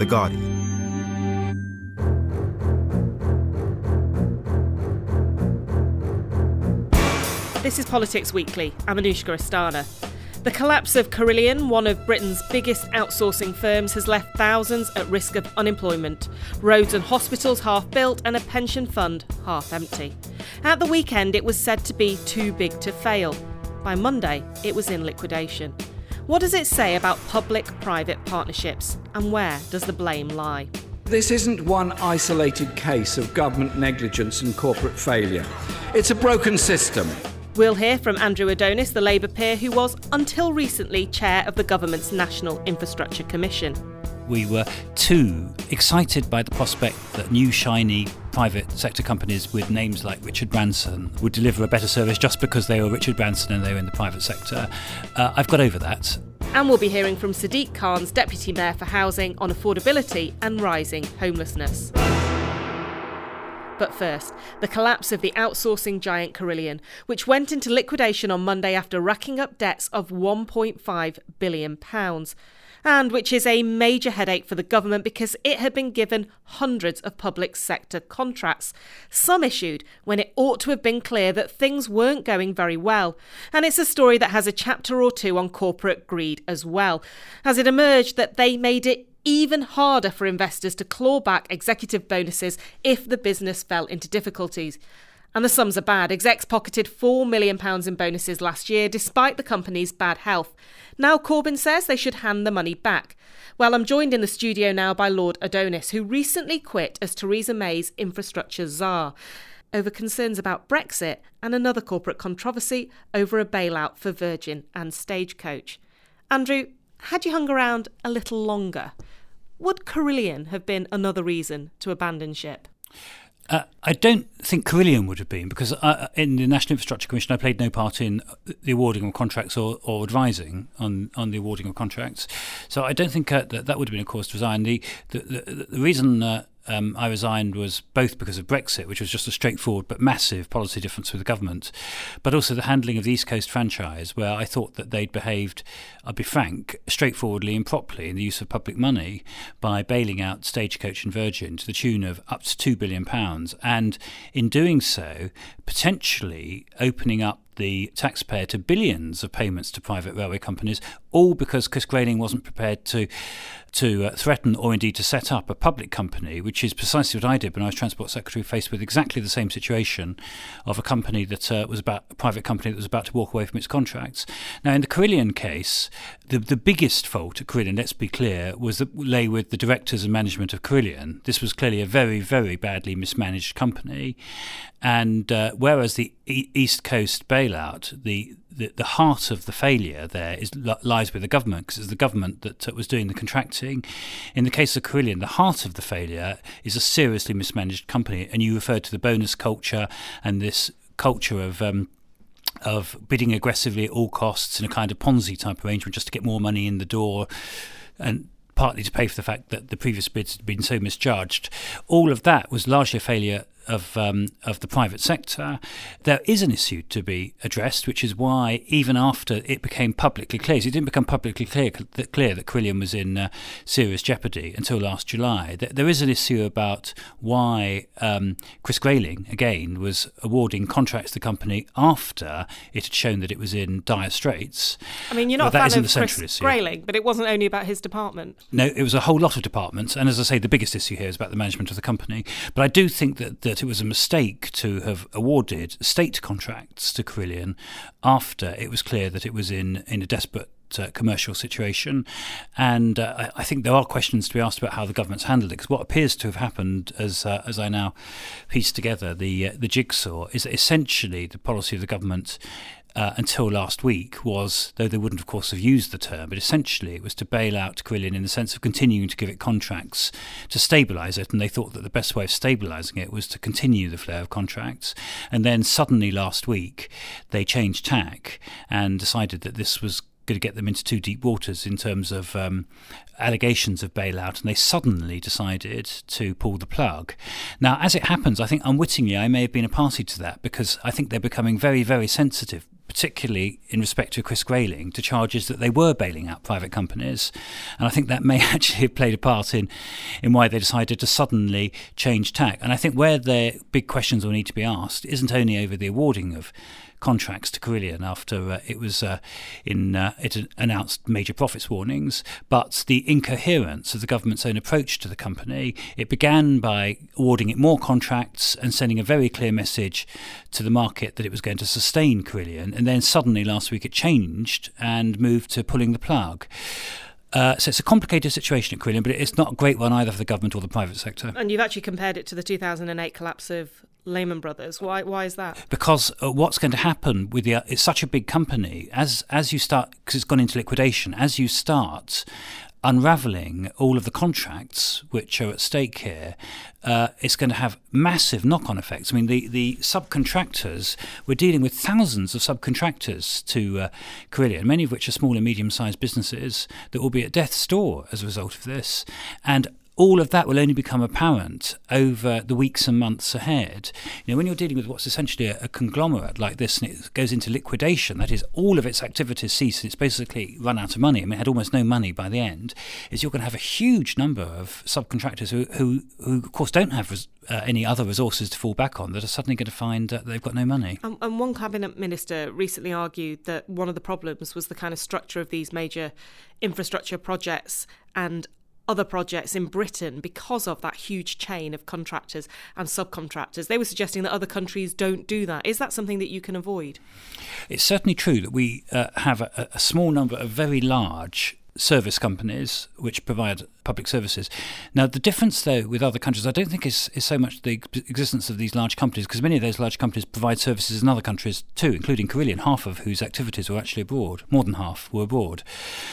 The Guardian. This is Politics Weekly. I'm Anushka Astana. The collapse of Carillion, one of Britain's biggest outsourcing firms, has left thousands at risk of unemployment, roads and hospitals half built and a pension fund half empty. At the weekend, it was said to be too big to fail. By Monday, it was in liquidation. What does it say about public-private partnerships, and where does the blame lie? This isn't one isolated case of government negligence and corporate failure. It's a broken system. We'll hear from Andrew Adonis, the Labour peer who was, until recently, chair of the government's National Infrastructure Commission. We were too excited by the prospect that new, shiny private sector companies with names like Richard Branson would deliver a better service just because they were Richard Branson and they were in the private sector. I've got over that. And we'll be hearing from Sadiq Khan's Deputy Mayor for Housing on affordability and rising homelessness. But first, the collapse of the outsourcing giant Carillion, which went into liquidation on Monday after racking up debts of £1.5 billion, and which is a major headache for the government because it had been given hundreds of public sector contracts, some issued when it ought to have been clear that things weren't going very well. And it's a story that has a chapter or two on corporate greed as well, as it emerged that they made it even harder for investors to claw back executive bonuses if the business fell into difficulties. And the sums are bad. Execs pocketed £4 million in bonuses last year, despite the company's bad health. Now Corbyn says they should hand the money back. Well, I'm joined in the studio now by Lord Adonis, who recently quit as Theresa May's infrastructure czar over concerns about Brexit and another corporate controversy over a bailout for Virgin and Stagecoach. Andrew, had you hung around a little longer, would Carillion have been another reason to abandon ship? I don't think Carillion would have been, because in the National Infrastructure Commission I played no part in the awarding of contracts or advising on the awarding of contracts. So I don't think that would have been a cause to resign. The reason I resigned was both because of Brexit, which was just a straightforward but massive policy difference with the government, but also the handling of the East Coast franchise, where I thought that they'd behaved, I'll be frank, straightforwardly and properly in the use of public money by bailing out Stagecoach and Virgin to the tune of up to £2 billion, and in doing so, potentially opening up the taxpayer to billions of payments to private railway companies, all because Chris Grayling wasn't prepared to threaten or indeed to set up a public company, which is precisely what I did when I was Transport Secretary, faced with exactly the same situation of a company that was about a private company that was about to walk away from its contracts. Now, in the Carillion case, the biggest fault at Carillion, let's be clear, lay with the directors and management of Carillion. This was clearly a very, very badly mismanaged company. And whereas the East Coast bailout, the heart of the failure there lies with the government, because it's the government that was doing the contracting. In the case of Carillion, the heart of the failure is a seriously mismanaged company. And you referred to the bonus culture and this culture of bidding aggressively at all costs in a kind of Ponzi type arrangement just to get more money in the door, and partly to pay for the fact that the previous bids had been so misjudged. All of that was largely a failure of the private sector. There is an issue to be addressed, which is why even after it became publicly clear, it didn't become publicly clear that Carillion was in serious jeopardy until last July. There is an issue about why Chris Grayling, again, was awarding contracts to the company after it had shown that it was in dire straits. I mean, you're not a fan of Chris Grayling, but it wasn't only about his department. No, it was a whole lot of departments. And as I say, the biggest issue here is about the management of the company. But I do think that it was a mistake to have awarded state contracts to Carillion after it was clear that it was in a desperate commercial situation. And I think there are questions to be asked about how the government's handled it, because what appears to have happened, as I now piece together the jigsaw, is that essentially the policy of the government until last week was, though they wouldn't of course have used the term, but essentially it was to bail out Carillion in the sense of continuing to give it contracts to stabilise it, and they thought that the best way of stabilising it was to continue the flow of contracts. And then suddenly last week they changed tack and decided that this was going to get them into too deep waters in terms of allegations of bailout, and they suddenly decided to pull the plug. Now, as it happens, I think unwittingly I may have been a party to that, because I think they're becoming very, very sensitive, particularly in respect to Chris Grayling, to charges that they were bailing out private companies. And I think that may actually have played a part in why they decided to suddenly change tack. And I think where the big questions will need to be asked isn't only over the awarding of contracts to Carillion after it announced major profits warnings, but the incoherence of the government's own approach to the company. It began by awarding it more contracts and sending a very clear message to the market that it was going to sustain Carillion, and then suddenly last week it changed and moved to pulling the plug. So it's a complicated situation at Carillion, but it's not a great one either for the government or the private sector. And you've actually compared it to the 2008 collapse of Lehman Brothers. Why is that? Because what's going to happen with it's such a big company, as you start, because it's gone into liquidation, as you start unravelling all of the contracts which are at stake here, it's going to have massive knock-on effects. I mean, the subcontractors, we're dealing with thousands of subcontractors to Carillion, many of which are small and medium-sized businesses that will be at death's door as a result of this. And all of that will only become apparent over the weeks and months ahead. You know, when you're dealing with what's essentially a conglomerate like this, and it goes into liquidation, that is, all of its activities cease, and it's basically run out of money. I mean, it had almost no money by the end. Is you're going to have a huge number of subcontractors who of course, don't have any other resources to fall back on, that are suddenly going to find that they've got no money. And one cabinet minister recently argued that one of the problems was the kind of structure of these major infrastructure projects and other projects in Britain because of that huge chain of contractors and subcontractors. They were suggesting that other countries don't do that. Is that something that you can avoid? It's certainly true that we have a small number of very large service companies which provide public services. Now, the difference, though, with other countries, I don't think is so much the existence of these large companies, because many of those large companies provide services in other countries too, including Carillion, half of whose activities were actually abroad. More than half were abroad.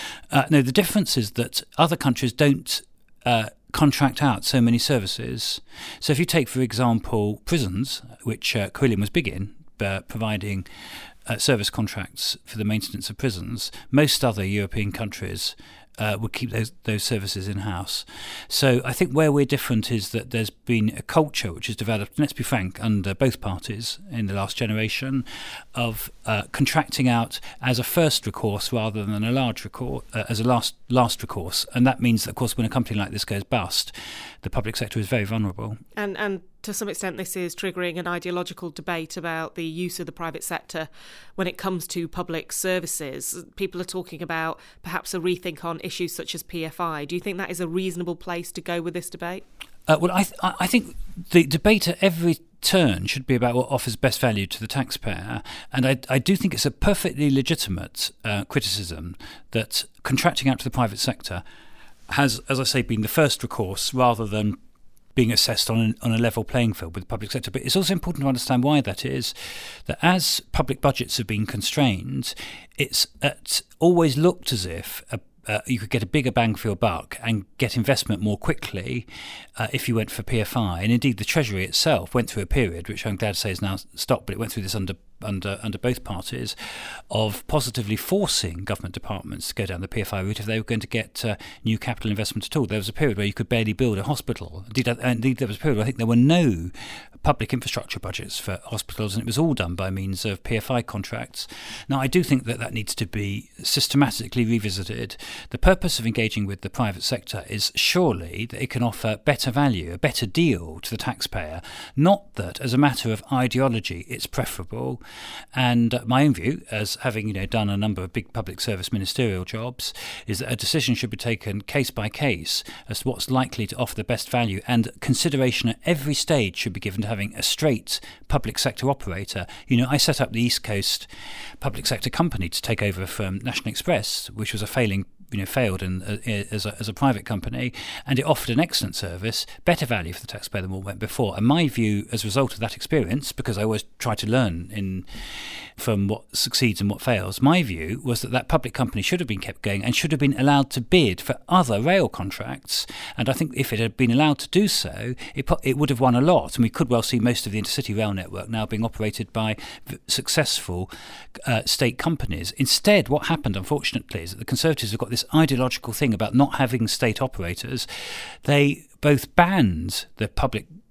No, the difference is that other countries don't contract out so many services. So if you take, for example, prisons, which Carillion was big in, providing service contracts for the maintenance of prisons, most other European countries would keep those services in-house. So I think where we're different is that there's been a culture which has developed, let's be frank, under both parties in the last generation, of contracting out as a first recourse rather than a large recourse, as a last recourse. And that means that, of course, when a company like this goes bust, the public sector is very vulnerable. And to some extent, this is triggering an ideological debate about the use of the private sector when it comes to public services. People are talking about perhaps a rethink on issues such as PFI. Do you think that is a reasonable place to go with this debate? Well, I think the debate at every turn should be about what offers best value to the taxpayer. And I do think it's a perfectly legitimate criticism that contracting out to the private sector has, as I say, been the first recourse rather than being assessed on a level playing field with the public sector. But it's also important to understand why that is, that as public budgets have been constrained, it's always looked as if you could get a bigger bang for your buck and get investment more quickly if you went for PFI. And indeed, the Treasury itself went through a period, which I'm glad to say is now stopped, but it went through this under both parties, of positively forcing government departments to go down the PFI route if they were going to get new capital investment at all. There was a period where you could barely build a hospital. Indeed, there was a period where I think there were no public infrastructure budgets for hospitals, and it was all done by means of PFI contracts. Now, I do think that needs to be systematically revisited. The purpose of engaging with the private sector is surely that it can offer better value, a better deal to the taxpayer, not that as a matter of ideology it's preferable. And my own view, as having done a number of big public service ministerial jobs, is that a decision should be taken case by case as to what's likely to offer the best value, and consideration at every stage should be given to having a straight public sector operator. I set up the East Coast public sector company to take over from National Express, which was failed as a private company, and it offered an excellent service, better value for the taxpayer than what went before. And my view, as a result of that experience, because I always try to learn from what succeeds and what fails, my view was that public company should have been kept going and should have been allowed to bid for other rail contracts. And I think if it had been allowed to do so, it would have won a lot. And we could well see most of the intercity rail network now being operated by successful state companies. Instead, what happened, unfortunately, is that the Conservatives have got this ideological thing about not having state operators. They both banned the public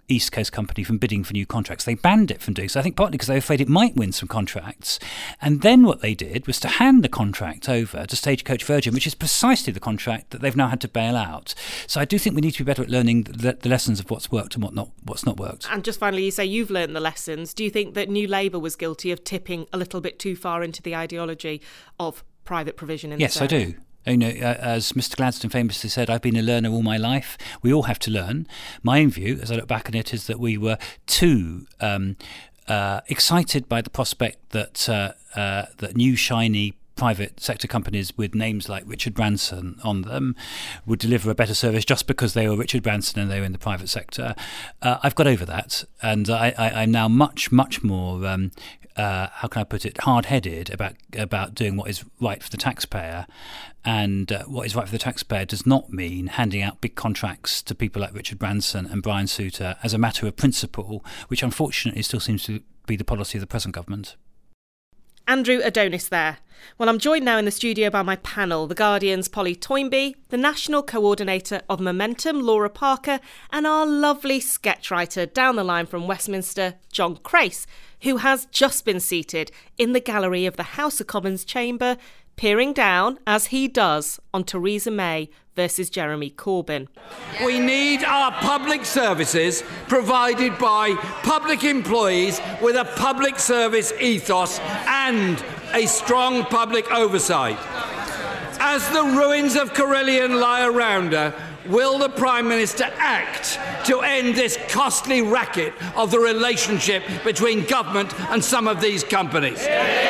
East Coast company from bidding for new contracts. They banned it from doing so, I think partly because they were afraid it might win some contracts. And then what they did was to hand the contract over to Stagecoach Virgin, which is precisely the contract that they've now had to bail out. So I do think we need to be better at learning the lessons of what's worked and what's not worked. And just finally, you say you've learned the lessons. Do you think that New Labour was guilty of tipping a little bit too far into the ideology of private provision in this area? Yes, I do. As Mr. Gladstone famously said, I've been a learner all my life. We all have to learn. My own view, as I look back on it, is that we were too excited by the prospect that new shiny private sector companies with names like Richard Branson on them would deliver a better service just because they were Richard Branson and they were in the private sector. I've got over that, and I'm now much more how can I put it, hard-headed about doing what is right for the taxpayer. And what is right for the taxpayer does not mean handing out big contracts to people like Richard Branson and Brian Souter as a matter of principle, which unfortunately still seems to be the policy of the present government. Andrew Adonis there. Well, I'm joined now in the studio by my panel, The Guardian's Polly Toynbee, the National Coordinator of Momentum, Laura Parker, and our lovely sketch writer down the line from Westminster, John Crace, who has just been seated in the gallery of the House of Commons chamber, peering down, as he does, on Theresa May versus Jeremy Corbyn. We need our public services provided by public employees with a public service ethos and a strong public oversight. As the ruins of Carillion lie around her, will the Prime Minister act to end this costly racket of the relationship between government and some of these companies?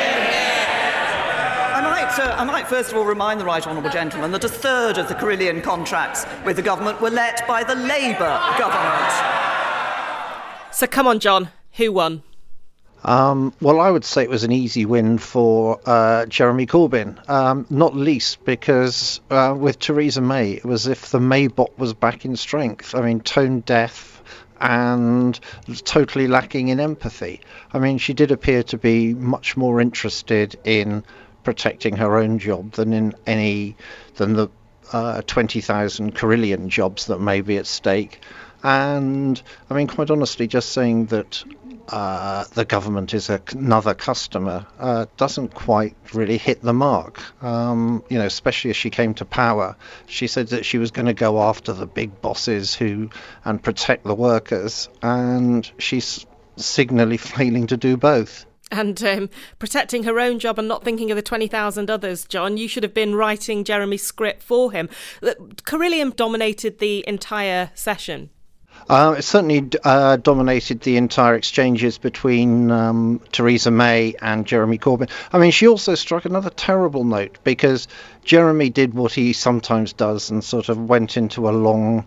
I might first of all remind the Right Honourable Gentleman that a third of the Carillion contracts with the government were let by the Labour government. So come on, John, who won? Well, I would say it was an easy win for Jeremy Corbyn, not least because with Theresa May, it was as if the Maybot was back in strength. I mean, tone deaf and totally lacking in empathy. I mean, she did appear to be much more interested in protecting her own job than the 20,000 Carillion jobs that may be at stake. And I mean, quite honestly, just saying that the government is another customer doesn't quite really hit the mark. Especially as she came to power, she said that she was going to go after the big bosses and protect the workers, and she's signally failing to do both. And protecting her own job and not thinking of the 20,000 others, John. You should have been writing Jeremy's script for him. Carillion dominated the entire session. It certainly dominated the entire exchanges between Theresa May and Jeremy Corbyn. I mean, she also struck another terrible note because Jeremy did what he sometimes does and sort of went into a long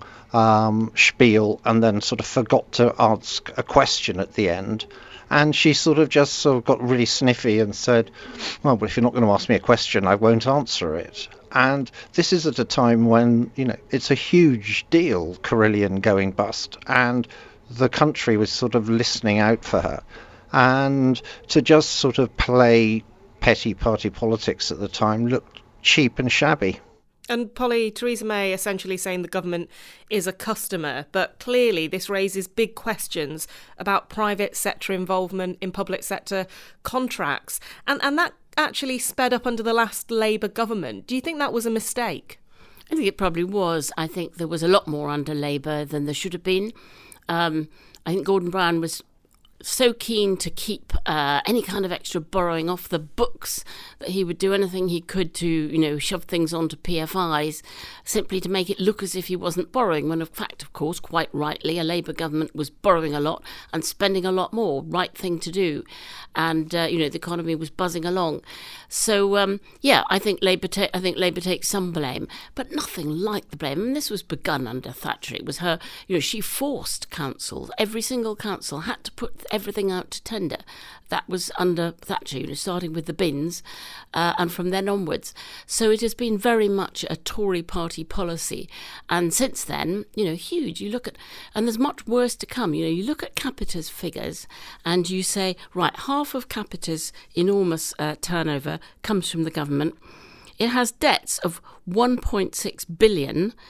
spiel and then sort of forgot to ask a question at the end. And she sort of got really sniffy and said, well, but if you're not going to ask me a question, I won't answer it. And this is at a time when, it's a huge deal, Carillion going bust, and the country was sort of listening out for her. And to just sort of play petty party politics at the time looked cheap and shabby. And Polly, Theresa May essentially saying the government is a customer, but clearly this raises big questions about private sector involvement in public sector contracts. And that actually sped up under the last Labour government. Do you think that was a mistake? I think it probably was. I think there was a lot more under Labour than there should have been. I think Gordon Brown was so keen to keep any kind of extra borrowing off the books that he would do anything he could to, shove things onto PFIs simply to make it look as if he wasn't borrowing, when in fact, of course, quite rightly, a Labour government was borrowing a lot and spending a lot more. Right thing to do. And, the economy was buzzing along. So, I think Labour takes some blame, but nothing like the blame. I mean, this was begun under Thatcher. It was her, she forced councils. Every single council had to put everything out to tender. That was under Thatcher, starting with the bins and from then onwards. So it has been very much a Tory party policy. And since then, huge. You look at, and there's much worse to come. You look at Capita's figures and you say, right, half of Capita's enormous turnover comes from the government. It has debts of 1.6 billion,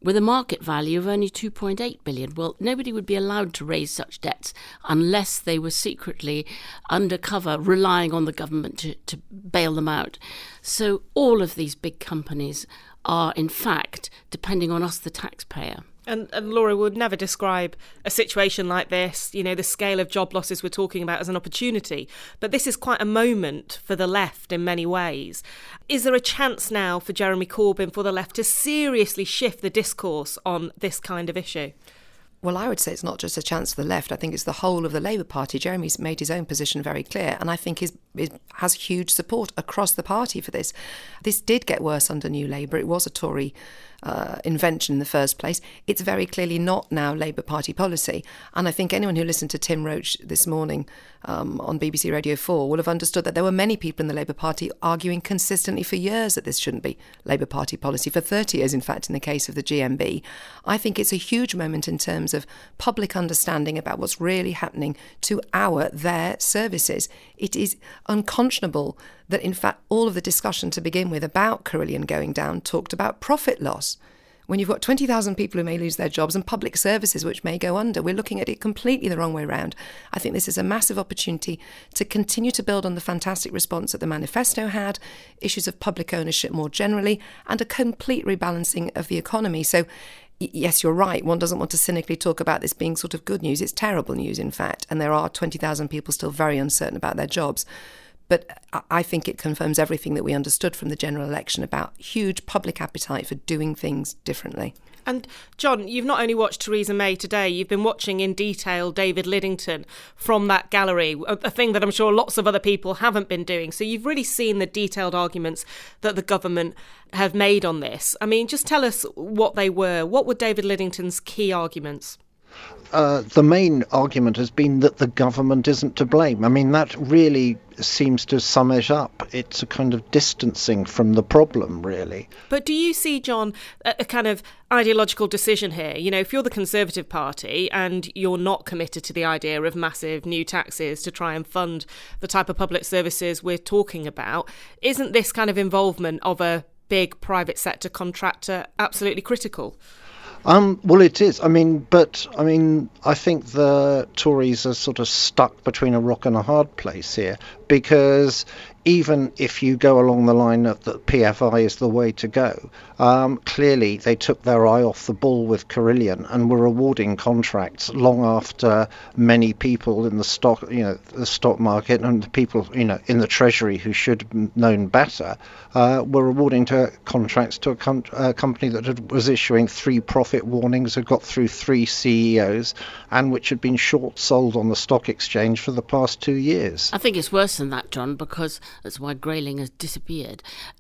with a market value of only 2.8 billion. Well, nobody would be allowed to raise such debts unless they were secretly undercover, relying on the government to bail them out. So all of these big companies are, in fact, depending on us, the taxpayer. And Laura would never describe a situation like this, the scale of job losses we're talking about, as an opportunity. But this is quite a moment for the left in many ways. Is there a chance now for Jeremy Corbyn, for the left, to seriously shift the discourse on this kind of issue? Well, I would say it's not just a chance for the left. I think it's the whole of the Labour Party. Jeremy's made his own position very clear, and I think it has huge support across the party for this. This did get worse under New Labour. It was a Tory invention in the first place. It's very clearly not now Labour Party policy. And I think anyone who listened to Tim Roach this morning on BBC Radio 4 will have understood that there were many people in the Labour Party arguing consistently for years that this shouldn't be Labour Party policy, for 30 years, in fact, in the case of the GMB. I think it's a huge moment in terms of public understanding about what's really happening to their services. It is unconscionable that, in fact, all of the discussion to begin with about Carillion going down talked about profit loss. When you've got 20,000 people who may lose their jobs and public services which may go under, we're looking at it completely the wrong way round. I think this is a massive opportunity to continue to build on the fantastic response that the manifesto had, issues of public ownership more generally, and a complete rebalancing of the economy. So, yes, you're right. One doesn't want to cynically talk about this being sort of good news. It's terrible news, in fact. And there are 20,000 people still very uncertain about their jobs. But I think it confirms everything that we understood from the general election about huge public appetite for doing things differently. And John, you've not only watched Theresa May today, you've been watching in detail David Lidington from that gallery, a thing that I'm sure lots of other people haven't been doing. So you've really seen the detailed arguments that the government have made on this. I mean, just tell us what they were. What were David Lidington's key arguments? The main argument has been that the government isn't to blame. I mean, that really seems to sum it up. It's a kind of distancing from the problem, really. But do you see, John, a kind of ideological decision here? If you're the Conservative Party and you're not committed to the idea of massive new taxes to try and fund the type of public services we're talking about, isn't this kind of involvement of a big private sector contractor absolutely critical? Well, it is. I think the Tories are sort of stuck between a rock and a hard place here, because even if you go along the line that PFI is the way to go, clearly they took their eye off the ball with Carillion and were awarding contracts long after many people in the stock market and the people, in the Treasury who should have known better, were awarding contracts to a company that was issuing 3 profit warnings, had got through 3 CEOs, and which had been short sold on the stock exchange for the past 2 years. I think it's worse than that, John, because that's why Grayling has disappeared.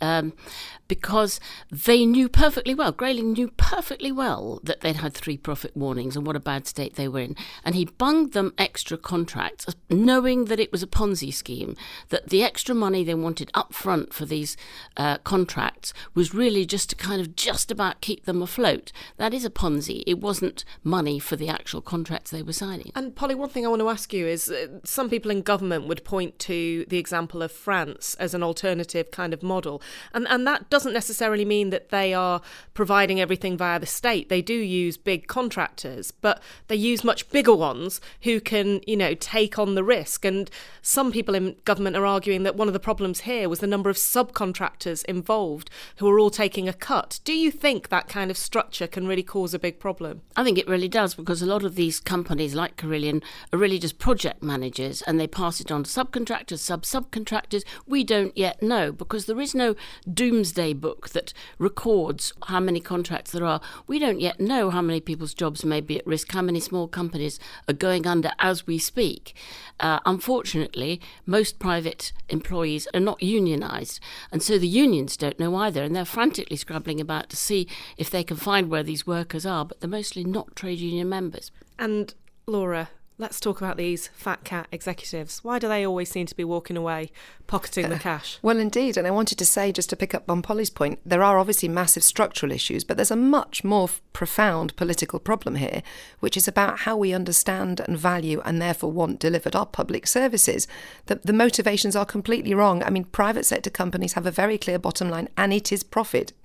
Because they knew perfectly well, Grayling knew perfectly well that they'd had 3 profit warnings and what a bad state they were in. And he bunged them extra contracts, knowing that it was a Ponzi scheme, that the extra money they wanted up front for these contracts was really just to kind of just about keep them afloat. That is a Ponzi. It wasn't money for the actual contracts they were signing. And Polly, one thing I want to ask you is some people in government would point to the example of France as an alternative kind of model. And that doesn't necessarily mean that they are providing everything via the state. They do use big contractors, but they use much bigger ones who can, take on the risk. And some people in government are arguing that one of the problems here was the number of subcontractors involved who are all taking a cut. Do you think that kind of structure can really cause a big problem? I think it really does, because a lot of these companies like Carillion are really just project managers, and they pass it on to subcontractors, subcontractors. We don't yet know, because there is no doomsday book that records how many contracts there are. We don't yet know how many people's jobs may be at risk, how many small companies are going under as we speak. Unfortunately, most private employees are not unionised, and so the unions don't know either, and they're frantically scrabbling about to see if they can find where these workers are, but they're mostly not trade union members. And Laura, let's talk about these fat cat executives. Why do they always seem to be walking away, pocketing the cash? Well, indeed. And I wanted to say, just to pick up on Polly's point, there are obviously massive structural issues, but there's a much more profound political problem here, which is about how we understand and value and therefore want delivered our public services. The motivations are completely wrong. I mean, private sector companies have a very clear bottom line, and it is profit.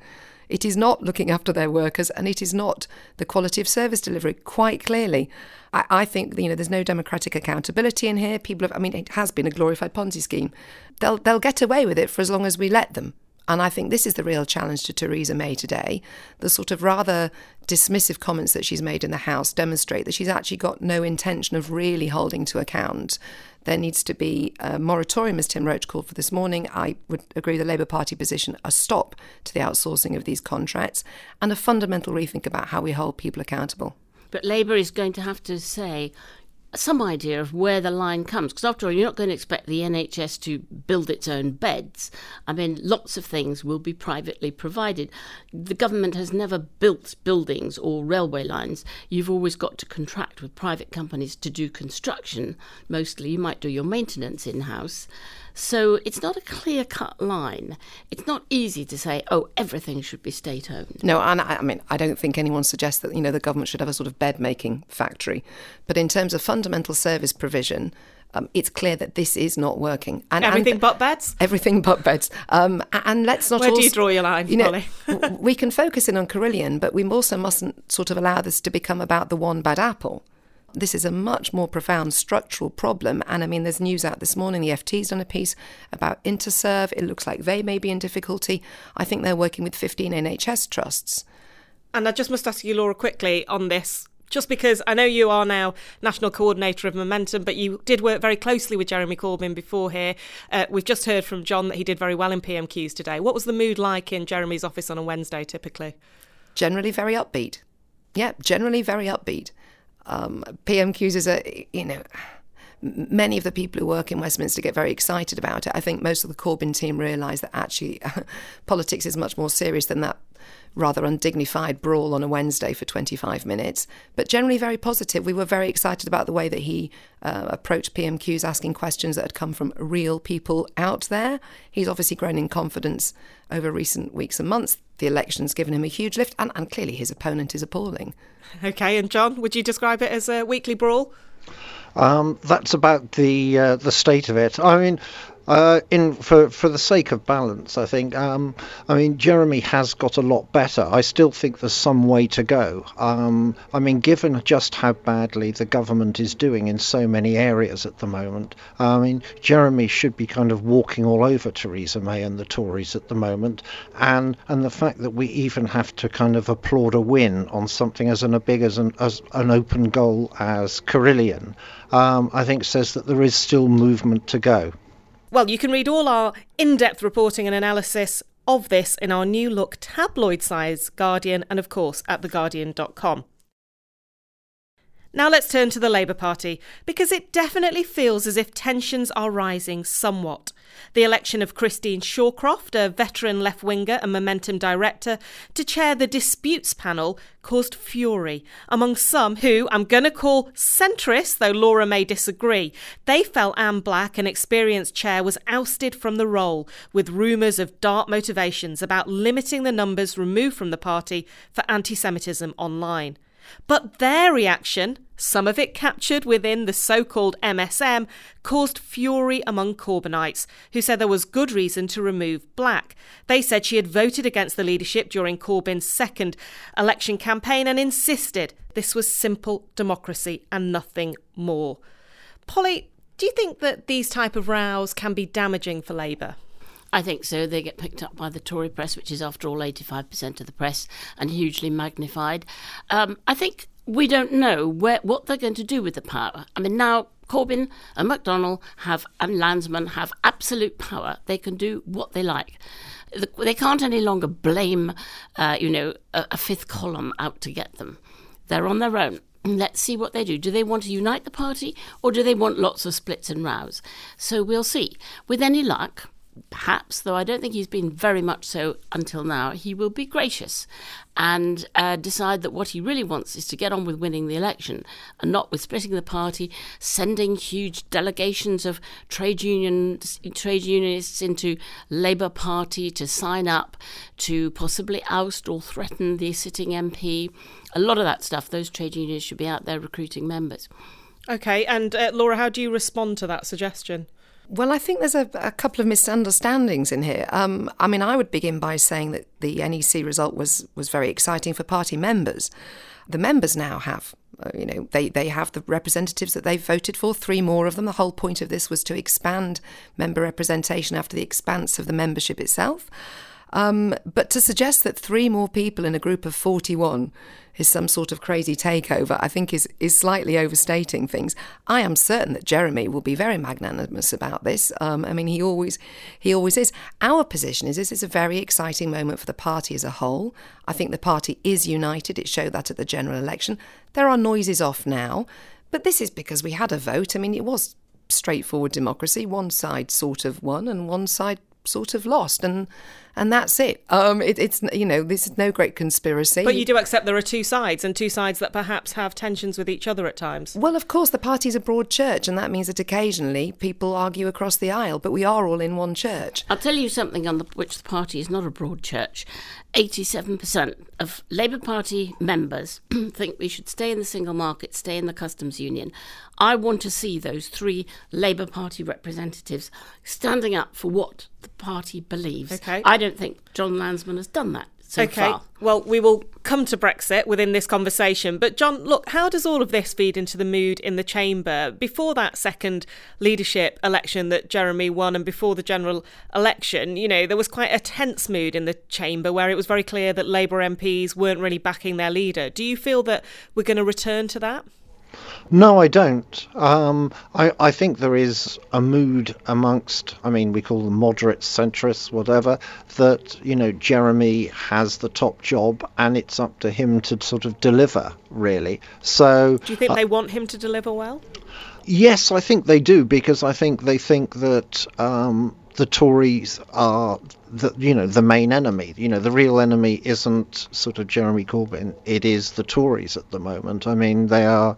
It is not looking after their workers, and it is not the quality of service delivery, quite clearly. I think, there's no democratic accountability in here. It has been a glorified Ponzi scheme. They'll get away with it for as long as we let them. And I think this is the real challenge to Theresa May today. The sort of rather dismissive comments that she's made in the House demonstrate that she's actually got no intention of really holding to account. There needs to be a moratorium, as Tim Roach called for this morning. I would agree with the Labour Party position, a stop to the outsourcing of these contracts, and a fundamental rethink about how we hold people accountable. But Labour is going to have to say some idea of where the line comes, because after all, you're not going to expect the NHS to build its own beds. Lots of things will be privately provided. The government has never built buildings or railway lines. You've always got to contract with private companies to do construction. Mostly you might do your maintenance in-house. So it's not a clear-cut line. It's not easy to say, everything should be state-owned. No, and I don't think anyone suggests that, the government should have a sort of bed-making factory. But in terms of fundamental service provision, it's clear that this is not working. And everything but beds? Everything but beds. And let's not... Where do you draw your line, Polly? We can focus in on Carillion, but we also mustn't sort of allow this to become about the one bad apple. This is a much more profound structural problem. And there's news out this morning. The FT's done a piece about Interserve. It looks like they may be in difficulty. I think they're working with 15 NHS trusts. And I just must ask you, Laura, quickly on this, just because I know you are now National Coordinator of Momentum, but you did work very closely with Jeremy Corbyn before here. We've just heard from John that he did very well in PMQs today. What was the mood like in Jeremy's office on a Wednesday, typically? Generally very upbeat. Yeah, generally very upbeat. PMQs is many of the people who work in Westminster get very excited about it. I think most of the Corbyn team realise that actually politics is much more serious than that rather undignified brawl on a Wednesday for 25 minutes. But generally very positive. We were very excited about the way that he approached PMQs, asking questions that had come from real people out there. He's obviously grown in confidence over recent weeks and months. The election's given him a huge lift, and clearly his opponent is appalling. OK, and John, would you describe it as a weekly brawl? That's about the state of it. For the sake of balance, I think. Jeremy has got a lot better. I still think there's some way to go. Given just how badly the government is doing in so many areas at the moment, Jeremy should be kind of walking all over Theresa May and the Tories at the moment, and the fact that we even have to kind of applaud a win on something as big as an open goal as Carillion, I think says that there is still movement to go. Well, you can read all our in-depth reporting and analysis of this in our new look tabloid-sized Guardian and, of course, at theguardian.com. Now let's turn to the Labour Party, because it definitely feels as if tensions are rising somewhat. The election of Christine Shawcroft, a veteran left-winger and Momentum director, to chair the disputes panel caused fury among some who I'm going to call centrists, though Laura may disagree. They felt Anne Black, an experienced chair, was ousted from the role, with rumours of dark motivations about limiting the numbers removed from the party for anti-Semitism online. But their reaction, some of it captured within the so-called MSM, caused fury among Corbynites, who said there was good reason to remove Black. They said she had voted against the leadership during Corbyn's second election campaign and insisted this was simple democracy and nothing more. Polly, do you think that these type of rows can be damaging for Labour? I think so. They get picked up by the Tory press, which is, after all, 85% of the press, and hugely magnified. I think we don't know what they're going to do with the power. Now Corbyn and McDonnell and Landsman have absolute power. They can do what they like. They can't any longer blame, a fifth column out to get them. They're on their own. Let's see what they do. Do they want to unite the party, or do they want lots of splits and rows? So we'll see. With any luck, perhaps, though I don't think he's been very much so until now, he will be gracious and decide that what he really wants is to get on with winning the election and not with splitting the party, sending huge delegations of trade unionists into Labour Party to sign up, to possibly oust or threaten the sitting MP. A lot of that stuff, those trade unions should be out there recruiting members. OK, and Laura, how do you respond to that suggestion? Well, I think there's a couple of misunderstandings in here. I mean, I would begin by saying that the NEC result was very exciting for party members. The members now have, they have the representatives that they've voted for, 3 more of them. The whole point of this was to expand member representation after the expanse of the membership itself. But to suggest that 3 more people in a group of 41 is some sort of crazy takeover, I think is slightly overstating things. I am certain that Jeremy will be very magnanimous about this. I mean, he always is. Our position is this is a very exciting moment for the party as a whole. I think the party is united. It showed that at the general election. There are noises off now, but this is because we had a vote. I mean, it was straightforward democracy. One side sort of won and one side sort of lost, and that's it. It's this is no great conspiracy. But you do accept there are 2 sides, and 2 sides that perhaps have tensions with each other at times. Well, of course, the party's a broad church, and that means that occasionally people argue across the aisle, but we are all in one church. I'll tell you something on which the party is not a broad church. 87% of Labour Party members think we should stay in the single market, stay in the customs union. I want to see those 3 Labour Party representatives standing up for what the party believes. Okay. I don't think John Lansman has done that so far. Well, we will come to Brexit within this conversation. But John, look, how does all of this feed into the mood in the chamber? Before that second leadership election that Jeremy won and before the general election, there was quite a tense mood in the chamber where it was very clear that Labour MPs weren't really backing their leader. Do you feel that we're going to return to that? No, I don't. I think there is a mood amongst, we call them moderates, centrists, whatever, that, Jeremy has the top job and it's up to him to sort of deliver, really. So, do you think they want him to deliver well? Yes, I think they do, because I think they think that the Tories are the main enemy. The real enemy isn't sort of Jeremy Corbyn. It is the Tories at the moment. I mean, they are,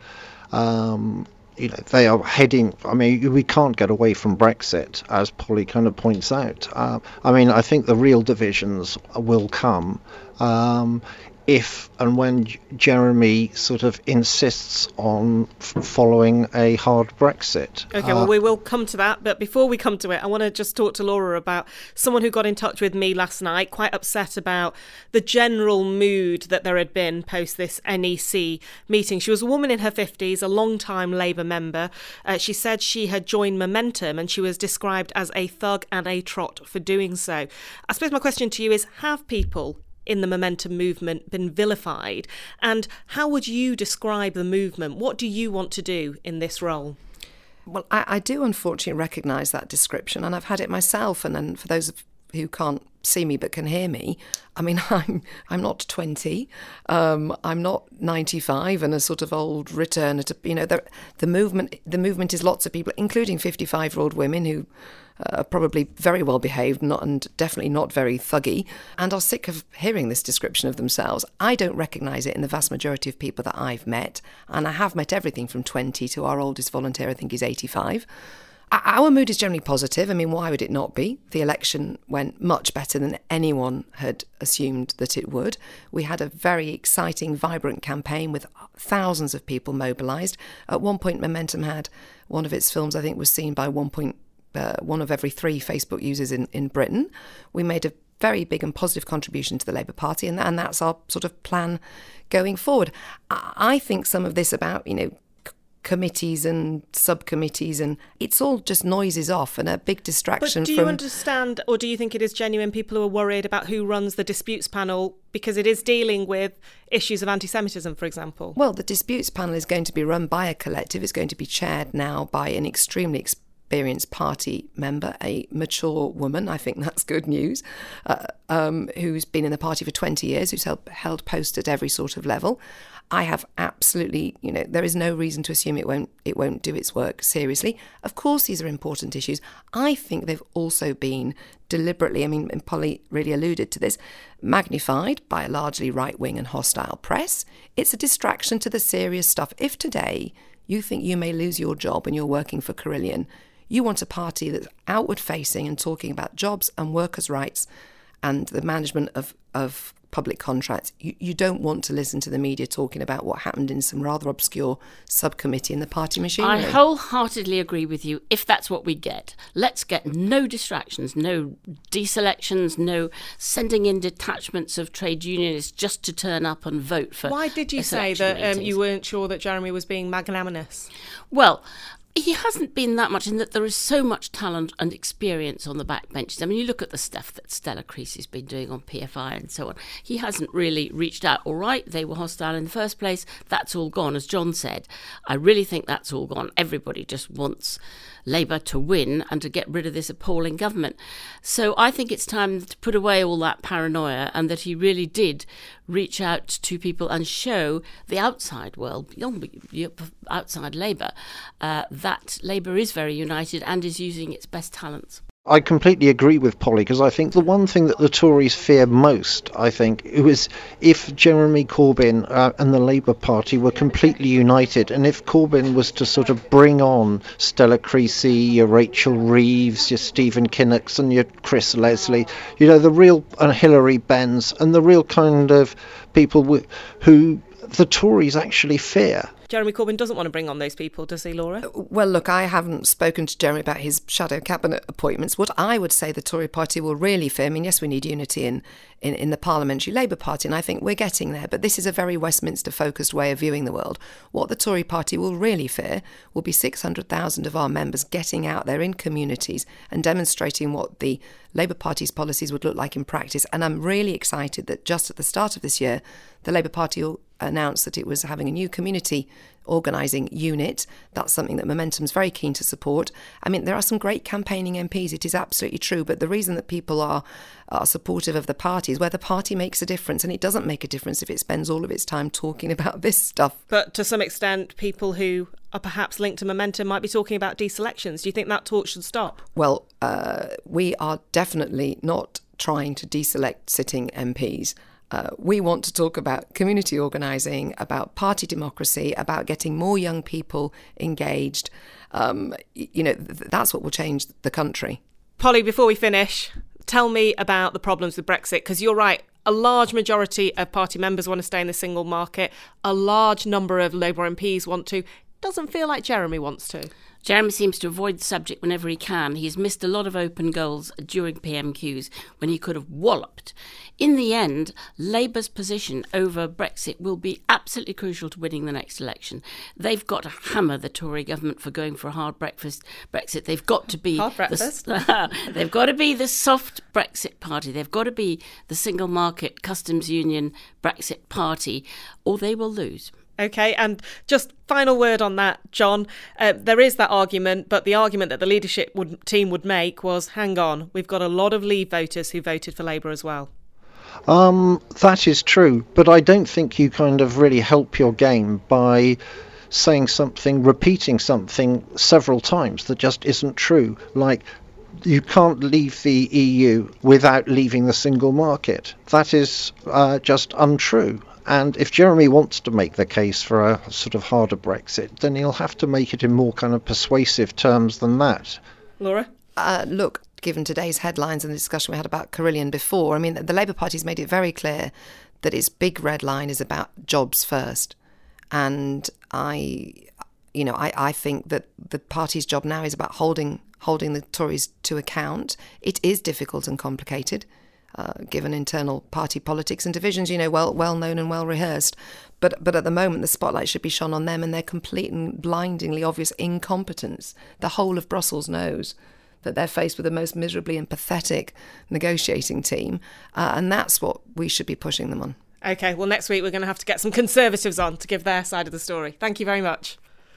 they are heading. I mean, we can't get away from Brexit, as Polly kind of points out. I think the real divisions will come if and when Jeremy sort of insists on following a hard Brexit. OK, well, we will come to that. But before we come to it, I want to just talk to Laura about someone who got in touch with me last night, quite upset about the general mood that there had been post this NEC meeting. She was a woman in her 50s, a long-time Labour member. She said she had joined Momentum and she was described as a thug and a trot for doing so. I suppose my question to you is, have people in the Momentum movement been vilified? And how would you describe the movement? What do you want to do in this role? Well, I do unfortunately recognise that description, and I've had it myself. And then for those who can't see me but can hear me, I mean, I'm not 20, I'm not 95 and a sort of old returner to, the movement is lots of people, including 55-year-old women who are probably very well behaved and definitely not very thuggy and are sick of hearing this description of themselves. I don't recognise it in the vast majority of people that I've met, and I have met everything from 20 to our oldest volunteer, I think, is 85. Our mood is generally positive. I mean, why would it not be? The election went much better than anyone had assumed that it would. We had a very exciting, vibrant campaign with thousands of people mobilised. At one point, Momentum had one of its films, I think, was seen by one of every 3 Facebook users in Britain. We made a very big and positive contribution to the Labour Party, and that's our sort of plan going forward. I think some of this about, committees and subcommittees, and it's all just noises off and a big distraction. But do you understand, or do you think it is genuine people who are worried about who runs the disputes panel because it is dealing with issues of anti-Semitism, for example? Well, the disputes panel is going to be run by a collective. It's going to be chaired now by an extremely experienced party member, a mature woman. I think that's good news, who's been in the party for 20 years, who's held posts at every sort of level. I have absolutely, there is no reason to assume it won't do its work seriously. Of course, these are important issues. I think they've also been deliberately, and Polly really alluded to this, magnified by a largely right-wing and hostile press. It's a distraction to the serious stuff. If today you think you may lose your job and you're working for Carillion, you want a party that's outward-facing and talking about jobs and workers' rights and the management of public contracts, you don't want to listen to the media talking about what happened in some rather obscure subcommittee in the party machinery. I wholeheartedly agree with you. If that's what we get, let's get no distractions, no deselections, no sending in detachments of trade unionists just to turn up and vote for. Why did you say that you weren't sure that Jeremy was being magnanimous? Well, he hasn't been that much in that there is so much talent and experience on the backbenches. I mean, you look at the stuff that Stella Creasy's been doing on PFI and so on. He hasn't really reached out. All right, they were hostile in the first place. That's all gone, as John said. I really think that's all gone. Everybody just wants Labour to win and to get rid of this appalling government. So I think it's time to put away all that paranoia, and that he really did reach out to people and show the outside world, beyond outside Labour, that Labour is very united and is using its best talents. I completely agree with Polly, because I think the one thing that the Tories fear most, I think, was if Jeremy Corbyn and the Labour Party were completely united, and if Corbyn was to sort of bring on Stella Creasy, your Rachel Reeves, your Stephen Kinnocks and your Chris Leslie, the real, and Hilary Benz, and the real kind of people who the Tories actually fear. Jeremy Corbyn doesn't want to bring on those people, does he, Laura? Well, look, I haven't spoken to Jeremy about his shadow cabinet appointments. What I would say the Tory party will really fear, I mean, yes, we need unity in the Parliamentary Labour Party, and I think we're getting there, but this is a very Westminster-focused way of viewing the world. What the Tory party will really fear will be 600,000 of our members getting out there in communities and demonstrating what the Labour Party's policies would look like in practice. And I'm really excited that just at the start of this year, the Labour Party announced that it was having a new community organising unit. That's something that Momentum's very keen to support. I mean, there are some great campaigning MPs, it is absolutely true, but the reason that people are supportive of the party is where the party makes a difference, and it doesn't make a difference if it spends all of its time talking about this stuff. But to some extent, people who are perhaps linked to Momentum might be talking about deselections. Do you think that talk should stop? Well, we are definitely not trying to deselect sitting MPs. We want to talk about community organising, about party democracy, about getting more young people engaged. That's what will change the country. Polly, before we finish, tell me about the problems with Brexit, because you're right. A large majority of party members want to stay in the single market. A large number of Labour MPs want to. Doesn't feel like Jeremy wants to. Jeremy seems to avoid the subject whenever he can. He's missed a lot of open goals during PMQs when he could have walloped. In the end, Labour's position over Brexit will be absolutely crucial to winning the next election. They've got to hammer the Tory government for going for a hard Brexit. They've got to be hard breakfast. They've got to be the soft Brexit party. They've got to be the single market customs union Brexit party, or they will lose. OK, and just final word on that, John. There is that argument, but the argument that the leadership team would make was, hang on, we've got a lot of Leave voters who voted for Labour as well. That is true, but I don't think you kind of really help your game by saying something, repeating something several times that just isn't true. Like, you can't leave the EU without leaving the single market. That is just untrue. And if Jeremy wants to make the case for a sort of harder Brexit, then he'll have to make it in more kind of persuasive terms than that. Laura? Look, given today's headlines and the discussion we had about Carillion before, I mean, the Labour Party's made it very clear that its big red line is about jobs first. And I think that the party's job now is about holding the Tories to account. It is difficult and complicated. Given internal party politics and divisions, well known and well rehearsed. But at the moment, the spotlight should be shone on them and their complete and blindingly obvious incompetence. The whole of Brussels knows that they're faced with the most miserably and pathetic negotiating team, and that's what we should be pushing them on. OK, well, next week we're going to have to get some Conservatives on to give their side of the story. Thank you very much.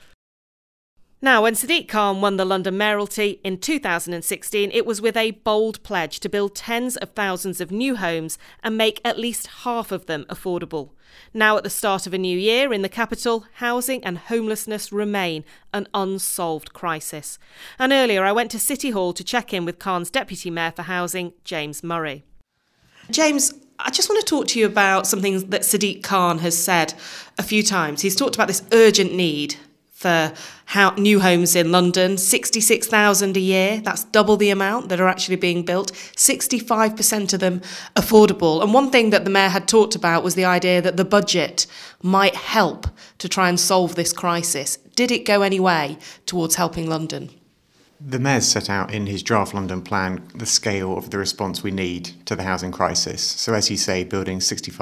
Now, when Sadiq Khan won the London mayoralty in 2016, it was with a bold pledge to build tens of thousands of new homes and make at least half of them affordable. Now, at the start of a new year in the capital, housing and homelessness remain an unsolved crisis. And earlier I went to City Hall to check in with Khan's Deputy Mayor for Housing, James Murray. James, I just want to talk to you about something that Sadiq Khan has said a few times. He's talked about this urgent need for new homes in London, 66,000 a year. That's double the amount that are actually being built, 65% of them affordable. And one thing that the Mayor had talked about was the idea that the budget might help to try and solve this crisis. Did it go any way towards helping London? The Mayor's set out in his draft London plan the scale of the response we need to the housing crisis. So as you say, building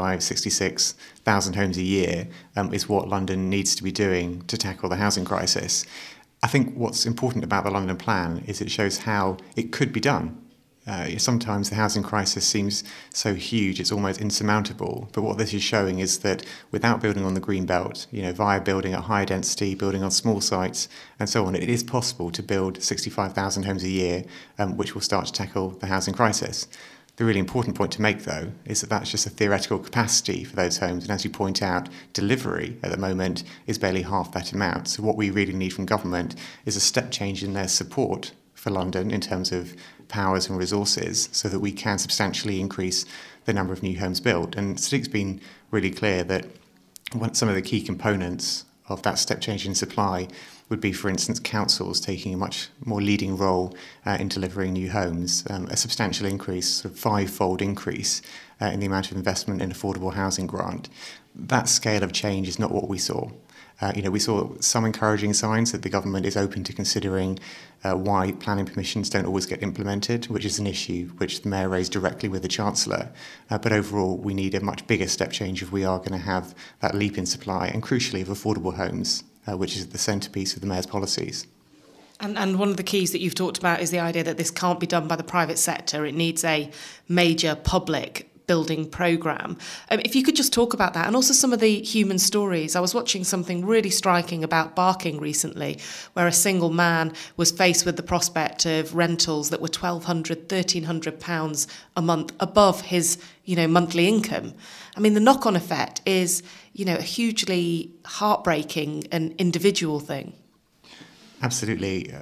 66,000 homes a year is what London needs to be doing to tackle the housing crisis. I think what's important about the London plan is it shows how it could be done. Sometimes the housing crisis seems so huge it's almost insurmountable, but what this is showing is that without building on the green belt, via building at high density, building on small sites and so on, it is possible to build 65,000 homes a year, which will start to tackle the housing crisis. The really important point to make, though, is that that's just a theoretical capacity for those homes, and as you point out, delivery at the moment is barely half that amount. So what we really need from government is a step change in their support for London in terms of powers and resources so that we can substantially increase the number of new homes built. And Sadiq's been really clear that some of the key components of that step change in supply would be, for instance, councils taking a much more leading role in delivering new homes, a substantial increase, sort of five-fold increase in the amount of investment in affordable housing grant. That scale of change is not what we saw. We saw some encouraging signs that the government is open to considering why planning permissions don't always get implemented, which is an issue which the Mayor raised directly with the Chancellor. But overall, we need a much bigger step change if we are going to have that leap in supply, and crucially of affordable homes, which is the centrepiece of the Mayor's policies. And one of the keys that you've talked about is the idea that this can't be done by the private sector. It needs a major public building programme. If you could just talk about that, and also some of the human stories. I was watching something really striking about Barking recently, where a single man was faced with the prospect of rentals that were £1,200, £1,300 a month above his, monthly income. I mean, the knock-on effect is, a hugely heartbreaking and individual thing. Absolutely.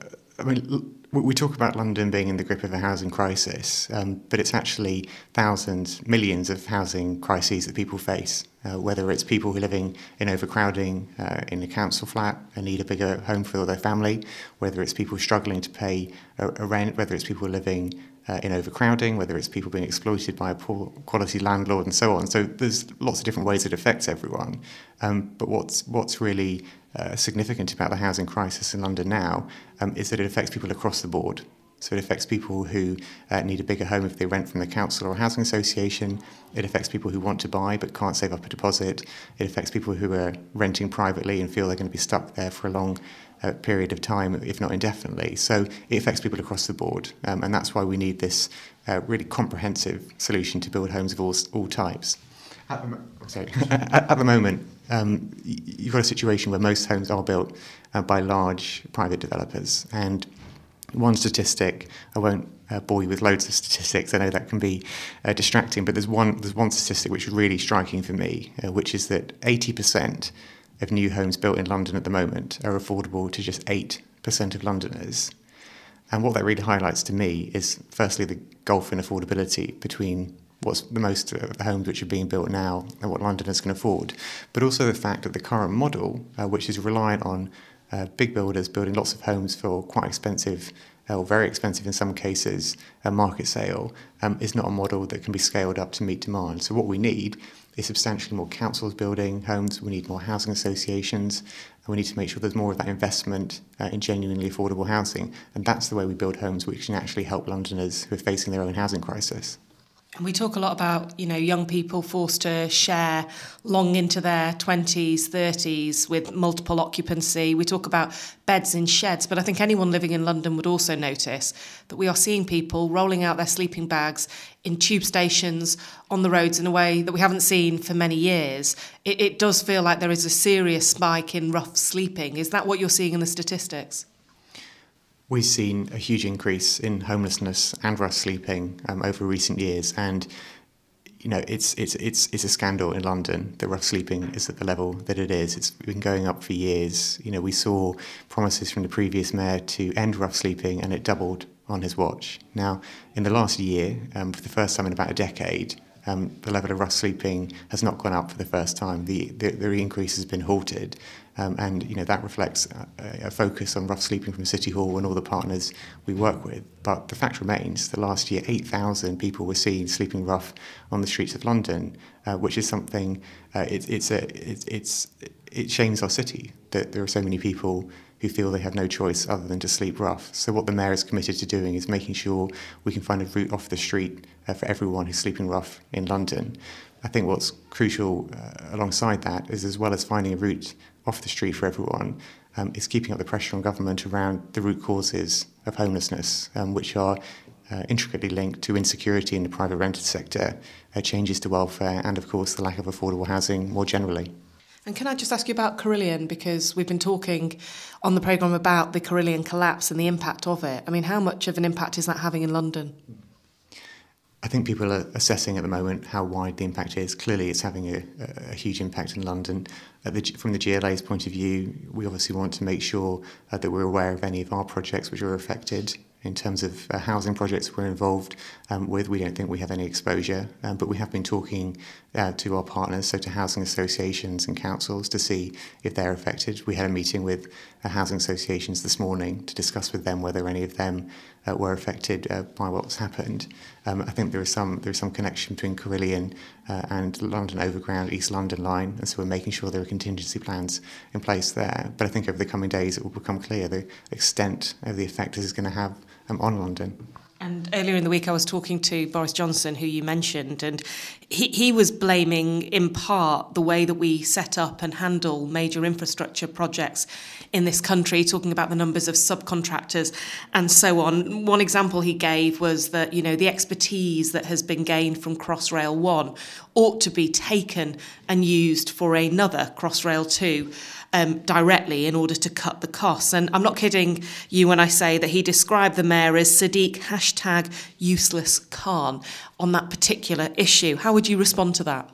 We talk about London being in the grip of a housing crisis, but it's actually thousands, millions of housing crises that people face, whether it's people who are living in overcrowding in a council flat and need a bigger home for their family, whether it's people struggling to pay a rent, whether it's people living in overcrowding, whether it's people being exploited by a poor quality landlord and so on. So there's lots of different ways it affects everyone. But what's really significant about the housing crisis in London now is that it affects people across the board. So it affects people who need a bigger home if they rent from the council or a housing association. It affects people who want to buy but can't save up a deposit. It affects people who are renting privately and feel they're going to be stuck there for a long period of time, if not indefinitely. So it affects people across the board. And that's why we need this really comprehensive solution to build homes of all types. At the moment, you've got a situation where most homes are built by large private developers. And one statistic, I won't bore you with loads of statistics, I know that can be distracting, but there's one statistic which is really striking for me, which is that 80% of new homes built in London at the moment are affordable to just 8% of Londoners. And what that really highlights to me is, firstly, the gulf in affordability between what's the most of the homes which are being built now and what Londoners can afford, but also the fact that the current model, which is reliant on big builders building lots of homes for quite expensive or very expensive in some cases, a market sale, is not a model that can be scaled up to meet demand. So what we need is substantially more councils building homes, we need more housing associations, and we need to make sure there's more of that investment in genuinely affordable housing. And that's the way we build homes which can actually help Londoners who are facing their own housing crisis. And we talk a lot about, young people forced to share long into their 20s, 30s with multiple occupancy. We talk about beds in sheds, but I think anyone living in London would also notice that we are seeing people rolling out their sleeping bags in tube stations, on the roads in a way that we haven't seen for many years. It does feel like there is a serious spike in rough sleeping. Is that what you're seeing in the statistics? We've seen a huge increase in homelessness and rough sleeping over recent years, and it's a scandal in London that rough sleeping is at the level that it is. It's been going up for years. We saw promises from the previous mayor to end rough sleeping, and it doubled on his watch. Now, in the last year, for the first time in about a decade, the level of rough sleeping has not gone up for the first time. The increase has been halted. And that reflects a focus on rough sleeping from City Hall and all the partners we work with. But the fact remains that last year 8,000 people were seen sleeping rough on the streets of London, which is something. It shames our city that there are so many people who feel they have no choice other than to sleep rough. So what the Mayor is committed to doing is making sure we can find a route off the street for everyone who's sleeping rough in London. I think what's crucial alongside that is, as well as finding a route off the street for everyone, is keeping up the pressure on government around the root causes of homelessness, which are intricately linked to insecurity in the private rented sector, changes to welfare, and of course the lack of affordable housing more generally. And can I just ask you about Carillion, because we've been talking on the programme about the Carillion collapse and the impact of it. I mean, how much of an impact is that having in London? I think people are assessing at the moment how wide the impact is. Clearly, it's having a huge impact in London. From the GLA's point of view, we obviously want to make sure that we're aware of any of our projects which are affected. In terms of housing projects we're involved with, we don't think we have any exposure, but we have been talking to our partners, so to housing associations and councils, to see if they're affected. We had a meeting with housing associations this morning to discuss with them whether any of them were affected by what's happened. I think there is some connection between Carillion and London Overground, East London line, and so we're making sure there are contingency plans in place there. But I think over the coming days it will become clear the extent of the effect this is going to have on London. And earlier in the week I was talking to Boris Johnson, who you mentioned, and he was blaming in part the way that we set up and handle major infrastructure projects in this country, talking about the numbers of subcontractors and so on. One example he gave was that, the expertise that has been gained from Crossrail 1 ought to be taken and used for another Crossrail 2 directly in order to cut the costs. And I'm not kidding you when I say that he described the Mayor as Sadiq #useless Khan on that particular issue. How would you respond to that?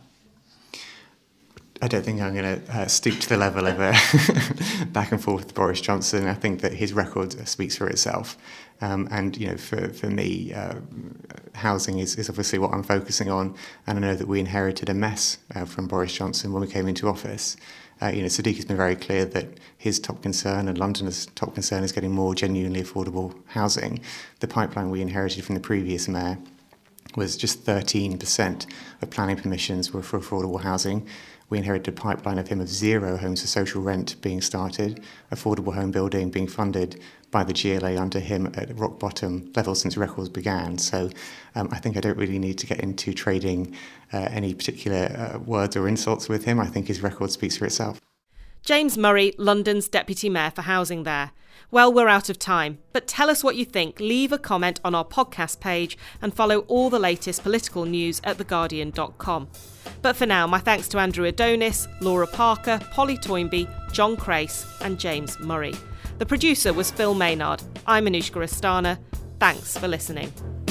I don't think I'm going to stoop to the level of back and forth with Boris Johnson. I think that his record speaks for itself. For me, housing is obviously what I'm focusing on. And I know that we inherited a mess from Boris Johnson when we came into office. Sadiq has been very clear that his top concern and Londoners' top concern is getting more genuinely affordable housing. The pipeline we inherited from the previous mayor was just 13% of planning permissions were for affordable housing. We inherited a pipeline of him of 0 homes for social rent being started, affordable home building being funded by the GLA under him at rock bottom level since records began. So I think I don't really need to get into trading any particular words or insults with him. I think his record speaks for itself. James Murray, London's Deputy Mayor for Housing there. Well, we're out of time, but tell us what you think. Leave a comment on our podcast page and follow all the latest political news at theguardian.com. But for now, my thanks to Andrew Adonis, Laura Parker, Polly Toynbee, John Crace and James Murray. The producer was Phil Maynard. I'm Anushka Rastana. Thanks for listening.